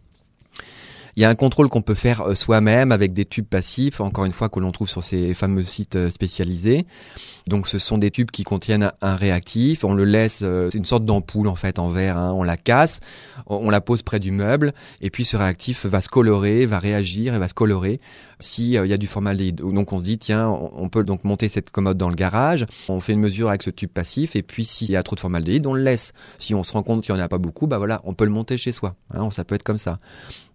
Il y a un contrôle qu'on peut faire soi-même avec des tubes passifs, encore une fois, que l'on trouve sur ces fameux sites spécialisés. Donc ce sont des tubes qui contiennent un réactif, on le laisse, c'est une sorte d'ampoule en fait en verre, hein. On la casse, on la pose près du meuble et puis ce réactif va se colorer, va réagir et va se colorer s'il euh, y a du formaldéhyde. Donc on se dit tiens, on peut donc monter cette commode dans le garage, on fait une mesure avec ce tube passif et puis s'il y a trop de formaldéhyde, on le laisse. Si on se rend compte qu'il n'y en a pas beaucoup, bah voilà, on peut le monter chez soi, hein, ça peut être comme ça.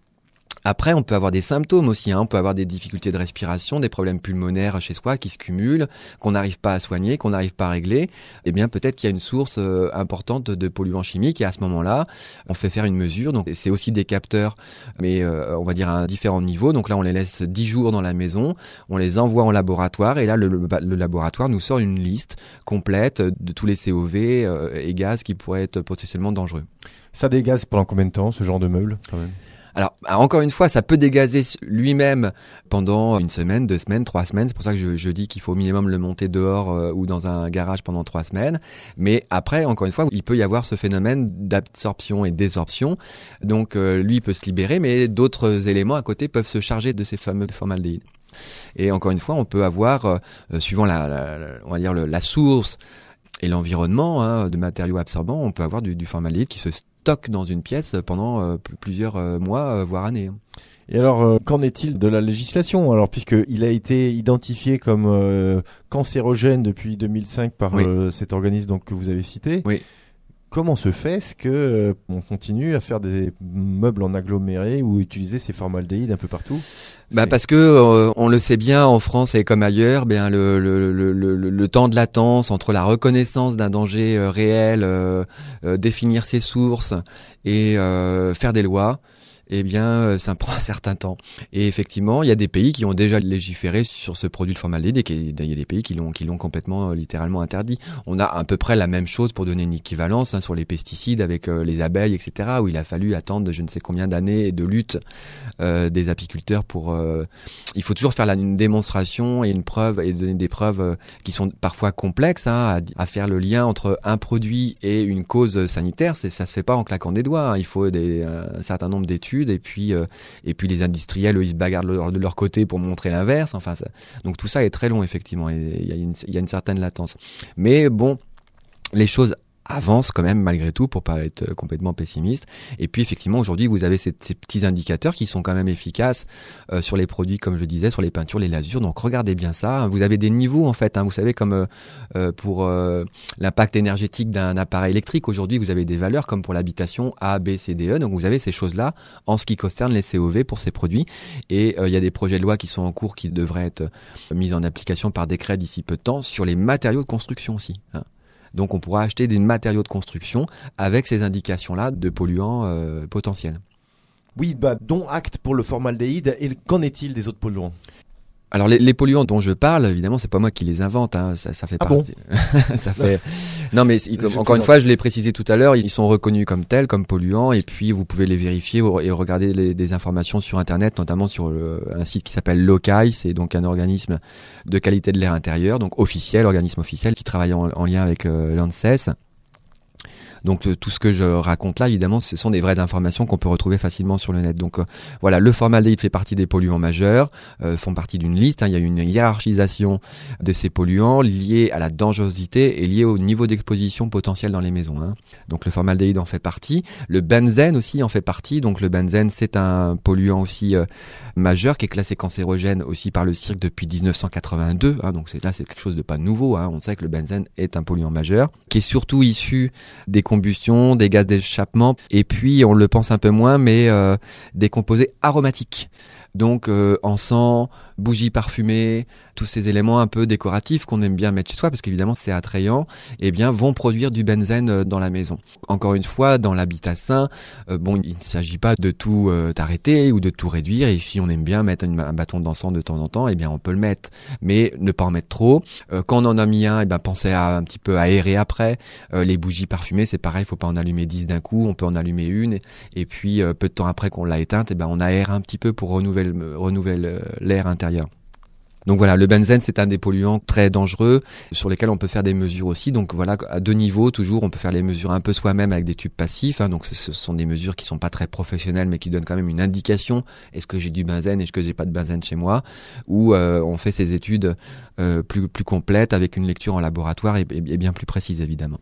Après, on peut avoir des symptômes aussi, hein. On peut avoir des difficultés de respiration, des problèmes pulmonaires chez soi qui se cumulent, qu'on n'arrive pas à soigner, qu'on n'arrive pas à régler. Eh bien, peut-être qu'il y a une source euh, importante de polluants chimiques et à ce moment-là, on fait faire une mesure. Donc, c'est aussi des capteurs, mais euh, on va dire à différents niveaux. Donc là, on les laisse dix jours dans la maison, on les envoie en laboratoire et là, le, le, le laboratoire nous sort une liste complète de tous les C O V euh, et gaz qui pourraient être potentiellement dangereux. Ça dégaze pendant combien de temps, ce genre de meuble, quand même ? Alors, encore une fois, ça peut dégazer lui-même pendant une semaine, deux semaines, trois semaines. C'est pour ça que je, je dis qu'il faut au minimum le monter dehors euh, ou dans un garage pendant trois semaines. Mais après, encore une fois, il peut y avoir ce phénomène d'absorption et désorption. Donc, euh, lui, il peut se libérer, mais d'autres éléments à côté peuvent se charger de ces fameux formaldéhydes. Et encore une fois, on peut avoir, euh, suivant la, la, la, on va dire le, la source et l'environnement hein, de matériaux absorbants, on peut avoir du, du formaldéhyde qui se stocke dans une pièce pendant euh, plusieurs euh, mois, euh, voire années. Et alors, euh, qu'en est-il de la législation ? Alors, puisqu'il a été identifié comme euh, cancérogène depuis deux mille cinq par oui. euh, cet organisme donc, que vous avez cité. Oui. Comment se fait-ce que euh, on continue à faire des meubles en aggloméré ou utiliser ces formaldéhydes un peu partout ? Bah parce que euh, on le sait bien en France et comme ailleurs, bien le le le le, le temps de latence entre la reconnaissance d'un danger euh, réel, euh, euh, définir ses sources et euh, faire des lois. Eh bien, ça prend un certain temps. Et effectivement, il y a des pays qui ont déjà légiféré sur ce produit de formaldéhyde et il y a des pays qui l'ont, qui l'ont complètement, littéralement interdit. On a à peu près la même chose pour donner une équivalence hein, sur les pesticides avec euh, les abeilles, et cetera, où il a fallu attendre je ne sais combien d'années de lutte euh, des apiculteurs pour... Euh, il faut toujours faire la, une démonstration et une preuve et donner des preuves euh, qui sont parfois complexes hein, à, à faire le lien entre un produit et une cause sanitaire. C'est, ça se fait pas en claquant des doigts. Hein. Il faut des, un certain nombre d'études études, et puis euh, et puis les industriels, eux, ils se bagarrent de leur, de leur côté pour montrer l'inverse. Enfin, ça, donc tout ça est très long effectivement, et il y a une, il y a une certaine latence. Mais bon, les choses avance quand même malgré tout pour pas être complètement pessimiste. Et puis effectivement aujourd'hui vous avez ces, ces petits indicateurs qui sont quand même efficaces euh, sur les produits, comme je disais, sur les peintures, les lasures. Donc regardez bien ça. Vous avez des niveaux en fait, hein. Vous savez, comme euh, pour euh, l'impact énergétique d'un appareil électrique, aujourd'hui vous avez des valeurs comme pour l'habitation A, B, C, D, E. Donc vous avez ces choses-là en ce qui concerne les C O V pour ces produits. Et euh, il y a des projets de loi qui sont en cours qui devraient être mis en application par décret d'ici peu de temps sur les matériaux de construction aussi, hein. Donc on pourra acheter des matériaux de construction avec ces indications-là de polluants euh, potentiels. Oui, bah, dont acte pour le formaldéhyde. Et qu'en est-il des autres polluants ? Alors les, les polluants dont je parle, évidemment, c'est pas moi qui les invente, hein. ça, ça fait ah partie. Bon ça fait. Non, mais il, encore une fois, je l'ai précisé tout à l'heure, ils sont reconnus comme tels, comme polluants, et puis vous pouvez les vérifier et regarder les, des informations sur Internet, notamment sur le, un site qui s'appelle Lokai, c'est donc un organisme de qualité de l'air intérieur, donc officiel, organisme officiel qui travaille en, en lien avec euh, l'ANSES. Donc euh, tout ce que je raconte là, évidemment, ce sont des vraies informations qu'on peut retrouver facilement sur le net. Donc euh, voilà, le formaldéhyde fait partie des polluants majeurs, euh, font partie d'une liste, hein. Il y a une hiérarchisation de ces polluants liés à la dangerosité et liés au niveau d'exposition potentielle dans les maisons, hein. Donc le formaldéhyde en fait partie. Le benzène aussi en fait partie. Donc le benzène, c'est un polluant aussi euh, majeur qui est classé cancérogène aussi par le C I R C depuis dix-neuf cent quatre-vingt-deux, hein. Donc c'est, là, c'est quelque chose de pas nouveau, hein. On sait que le benzène est un polluant majeur qui est surtout issu des combustion, des gaz d'échappement, et puis on le pense un peu moins, mais euh, des composés aromatiques. Donc euh, encens, bougies parfumées, tous ces éléments un peu décoratifs qu'on aime bien mettre chez soi parce qu'évidemment c'est attrayant, eh bien vont produire du benzène dans la maison. Encore une fois, dans l'habitat sain, euh, bon, il ne s'agit pas de tout euh, arrêter ou de tout réduire, et si on aime bien mettre une, un bâton d'encens de temps en temps, eh bien on peut le mettre, mais ne pas en mettre trop. Euh, quand on en a mis un, eh bien pensez à un petit peu aérer après. Euh, les bougies parfumées, c'est pareil, il faut pas en allumer dix d'un coup, on peut en allumer une, et, et puis euh, peu de temps après qu'on l'a éteinte, eh ben on aère un petit peu pour renouveler renouvelle l'air intérieur. Donc voilà, le benzène, c'est un des polluants très dangereux sur lesquels on peut faire des mesures aussi. Donc voilà, à deux niveaux, toujours, on peut faire les mesures un peu soi-même avec des tubes passifs, hein. Donc ce, ce sont des mesures qui sont pas très professionnelles, mais qui donnent quand même une indication. Est-ce que j'ai du benzène? Est-ce que j'ai pas de benzène chez moi? Ou euh, on fait ces études euh, plus, plus complètes avec une lecture en laboratoire et, et bien plus précise, évidemment.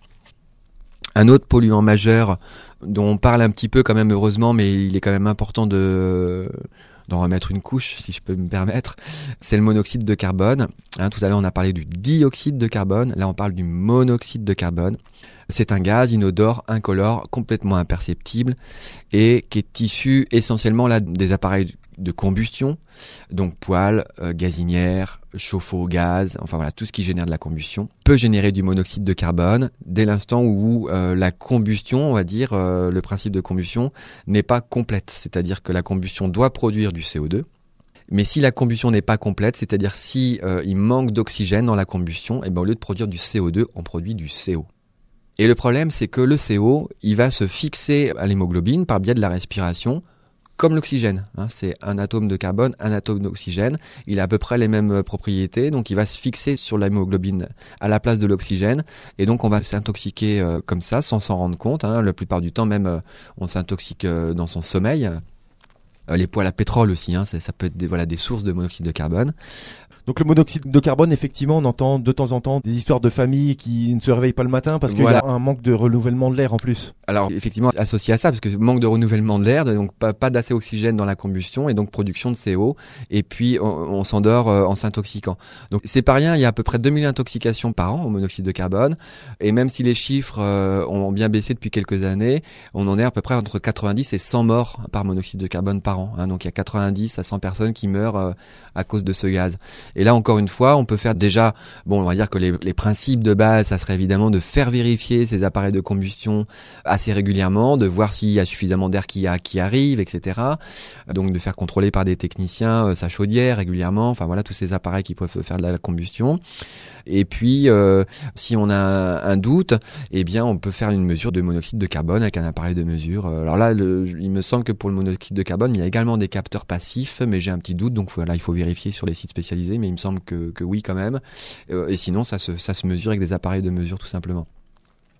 Un autre polluant majeur dont on parle un petit peu quand même, heureusement, mais il est quand même important de d'en remettre une couche, si je peux me permettre, c'est le monoxyde de carbone. Hein, tout à l'heure, on a parlé du dioxyde de carbone. Là, on parle du monoxyde de carbone. C'est un gaz inodore, incolore, complètement imperceptible et qui est issu essentiellement là des appareils de combustion, donc poêles, euh, gazinières, chauffe-eau, gaz, enfin voilà, tout ce qui génère de la combustion peut générer du monoxyde de carbone dès l'instant où euh, la combustion, on va dire, euh, le principe de combustion n'est pas complète, c'est-à-dire que la combustion doit produire du C O deux. Mais si la combustion n'est pas complète, c'est-à-dire si euh, il manque d'oxygène dans la combustion, et ben au lieu de produire du C O deux, on produit du C O. Et le problème, c'est que le C O, il va se fixer à l'hémoglobine par biais de la respiration, comme l'oxygène, hein, c'est un atome de carbone, un atome d'oxygène. Il a à peu près les mêmes propriétés, donc il va se fixer sur l'hémoglobine à la place de l'oxygène, et donc on va s'intoxiquer euh, comme ça, sans s'en rendre compte, hein. La plupart du temps, même, euh, on s'intoxique euh, dans son sommeil. Euh, les poêles à pétrole aussi, hein, ça, ça peut être des, voilà, des sources de monoxyde de carbone. Donc le monoxyde de carbone, effectivement, on entend de temps en temps des histoires de familles qui ne se réveillent pas le matin parce qu'il voilà. y a un manque de renouvellement de l'air en plus. Alors effectivement, associé à ça, parce que manque de renouvellement de l'air, donc pas, pas d'assez oxygène dans la combustion et donc production de C O, et puis on, on s'endort euh, en s'intoxiquant. Donc c'est pas rien, il y a à peu près deux mille intoxications par an au monoxyde de carbone, et même si les chiffres euh, ont bien baissé depuis quelques années, on en est à peu près entre quatre-vingt-dix et cent morts par monoxyde de carbone par an, hein. Donc il y a quatre-vingt-dix à cent personnes qui meurent euh, à cause de ce gaz. Et là, encore une fois, on peut faire déjà, bon, on va dire que les, les principes de base, ça serait évidemment de faire vérifier ces appareils de combustion assez régulièrement, de voir s'il y a suffisamment d'air qui, a, qui arrive, et cetera. Donc de faire contrôler par des techniciens euh, sa chaudière régulièrement, enfin voilà, tous ces appareils qui peuvent faire de la combustion. Et puis, euh, si on a un, un doute, eh bien, on peut faire une mesure de monoxyde de carbone avec un appareil de mesure. Alors là, le, il me semble que pour le monoxyde de carbone, il y a également des capteurs passifs, mais j'ai un petit doute, donc voilà, il faut vérifier sur les sites spécialisés, mais il me semble que, que oui quand même. Euh, et sinon, ça se, ça se mesure avec des appareils de mesure tout simplement.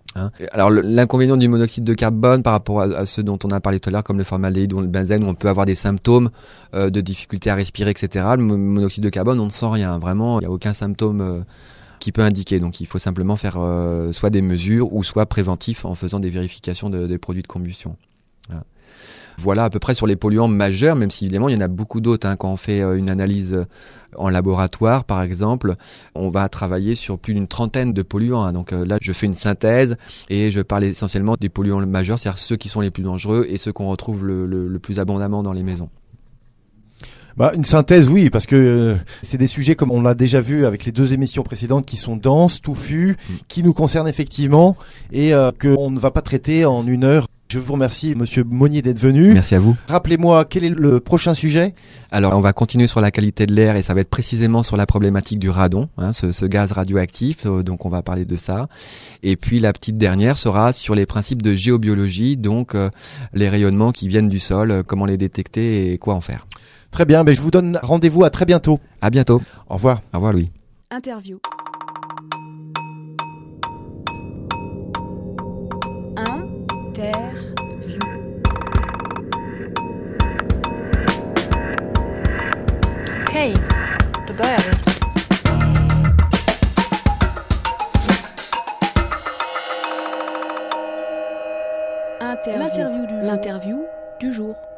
Hein. Alors l'inconvénient du monoxyde de carbone par rapport à, à ceux dont on a parlé tout à l'heure, comme le formaldéhyde ou le benzène, où on peut avoir des symptômes euh, de difficulté à respirer, et cetera. Le monoxyde de carbone, on ne sent rien. Vraiment, il n'y a aucun symptôme euh, qui peut indiquer. Donc il faut simplement faire euh, soit des mesures ou soit préventif en faisant des vérifications de, des produits de combustion. Voilà. Voilà à peu près sur les polluants majeurs, même si évidemment il y en a beaucoup d'autres. Hein. Quand on fait euh, une analyse en laboratoire, par exemple, on va travailler sur plus d'une trentaine de polluants. Hein. Donc euh, là, je fais une synthèse et je parle essentiellement des polluants majeurs, c'est-à-dire ceux qui sont les plus dangereux et ceux qu'on retrouve le, le, le plus abondamment dans les maisons. Bah, une synthèse, oui, parce que euh, c'est des sujets, comme on l'a déjà vu avec les deux émissions précédentes, qui sont denses, touffus, mmh. qui nous concernent effectivement et euh, qu'on ne va pas traiter en une heure. Je vous remercie, Monsieur Monnier, d'être venu. Merci à vous. Rappelez-moi, quel est le prochain sujet ? Alors, on va continuer sur la qualité de l'air et ça va être précisément sur la problématique du radon, hein, ce, ce gaz radioactif. Euh, donc, on va parler de ça. Et puis, la petite dernière sera sur les principes de géobiologie, donc euh, les rayonnements qui viennent du sol, euh, comment les détecter et quoi en faire. Très bien, mais je vous donne rendez-vous à très bientôt. À bientôt. Au revoir. Au revoir, Louis. Interview. Interview. Okej, då börjar vi. Interview. L'interview du, l'interview du jour.